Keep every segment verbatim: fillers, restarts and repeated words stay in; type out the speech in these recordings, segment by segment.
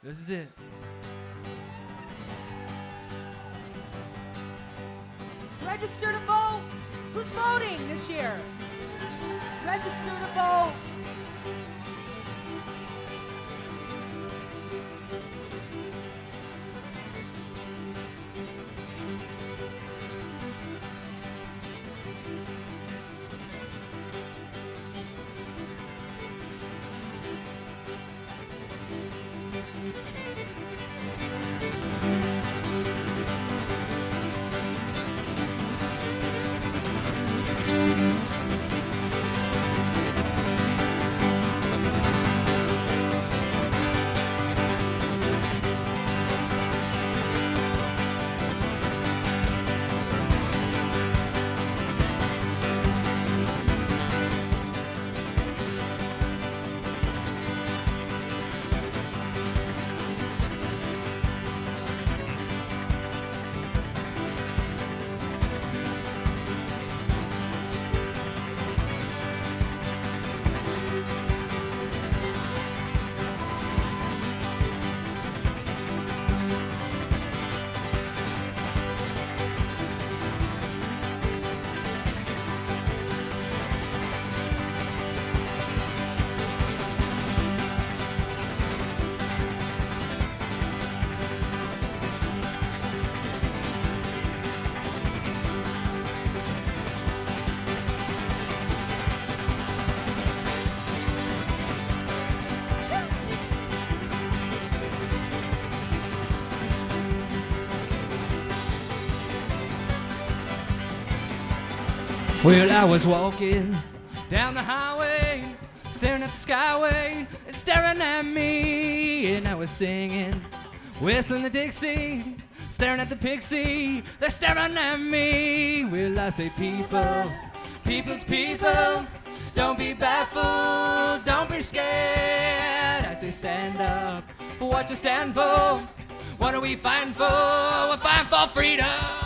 This is it. Register to vote. Who's voting this year? Register to vote. Well, I was walking down the highway, staring at the skyway, and staring at me. And I was singing, whistling the Dixie, staring at the pixie, they're staring at me. Well, I say, people, people's people, don't be baffled, don't be scared. I say, stand up for what you stand for. What are we fighting for? We're fighting for freedom.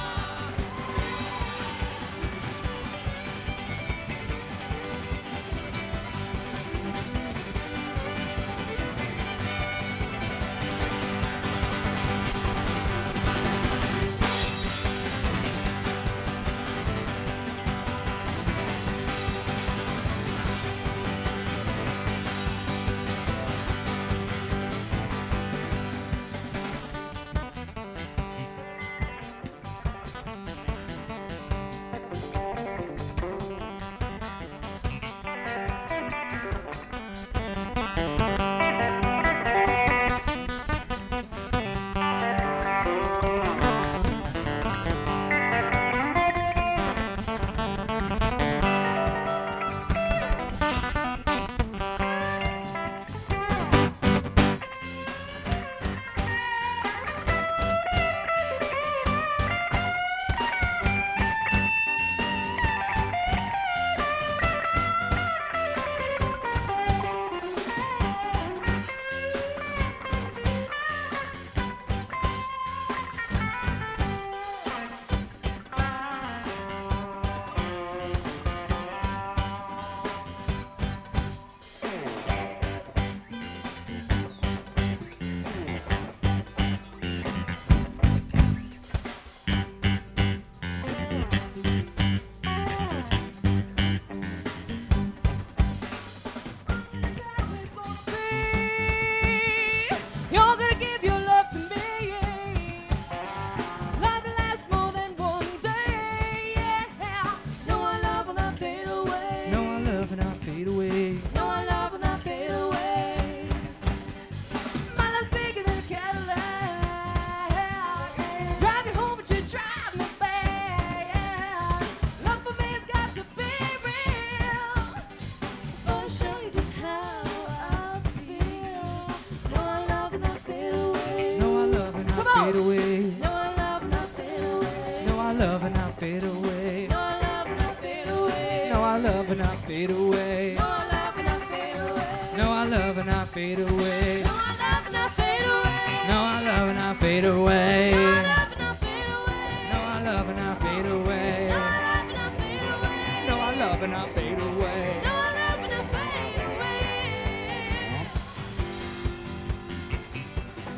fade away. No, I love and I fade away. No, I love and I fade away. No, I love and I fade away. No, I love and I fade away. No, I love and I fade away. No, I love and I fade away. No, I love and I fade away. No, I love and I fade away. No, I love and I fade away. No, I love and I fade away. No, I love and I fade away. No, I love and I fade away. No, I love and I fade away.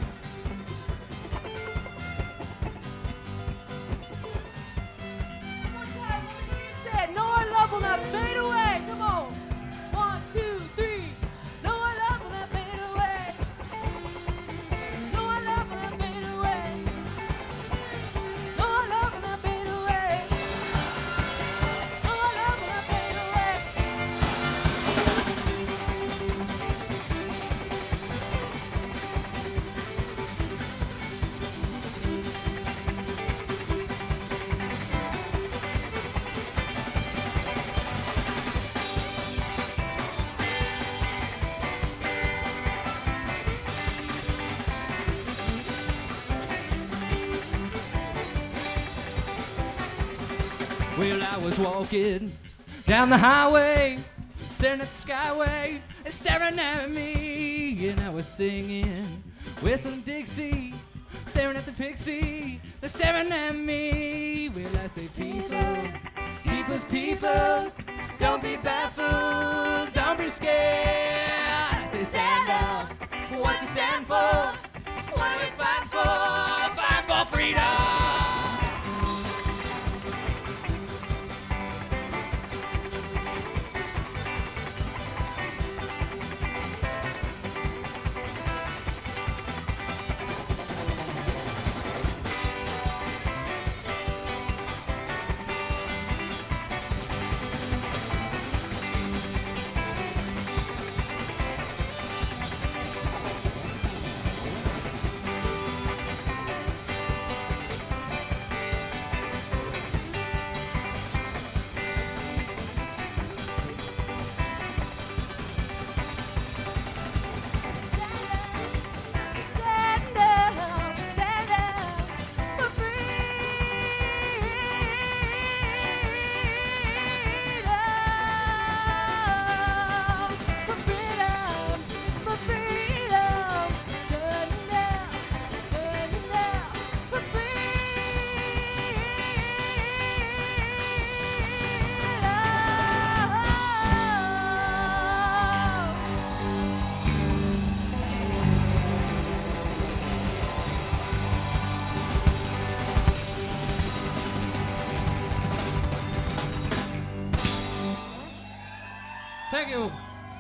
that fade away. Come on. One, two, three. No, I love when that fade away. No, I love when that fade away. No, I love when that fade away. No, I love when that fade away. Well, I was walking down the highway, staring at the skyway, and staring at me. And I was singing, whistling Dixie, staring at the pixie, they're staring at me. Well, I say, people, people's people, don't be baffled, don't be scared. I say, stand up for what you stand for. What do we fight for? Fight for freedom. Stand up, stand up for freedom, for freedom, for freedom. Standing up, standing up for Thank you.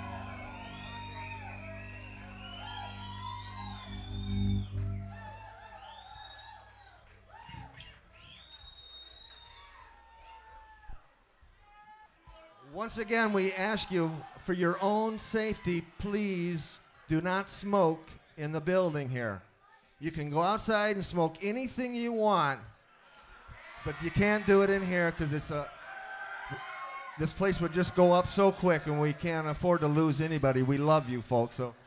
Once again, we ask you, for your own safety, please do not smoke in the building here. You can go outside and smoke anything you want, but you can't do it in here because it's a. This place would just go up so quick, and we can't afford to lose anybody. We love you, folks. So.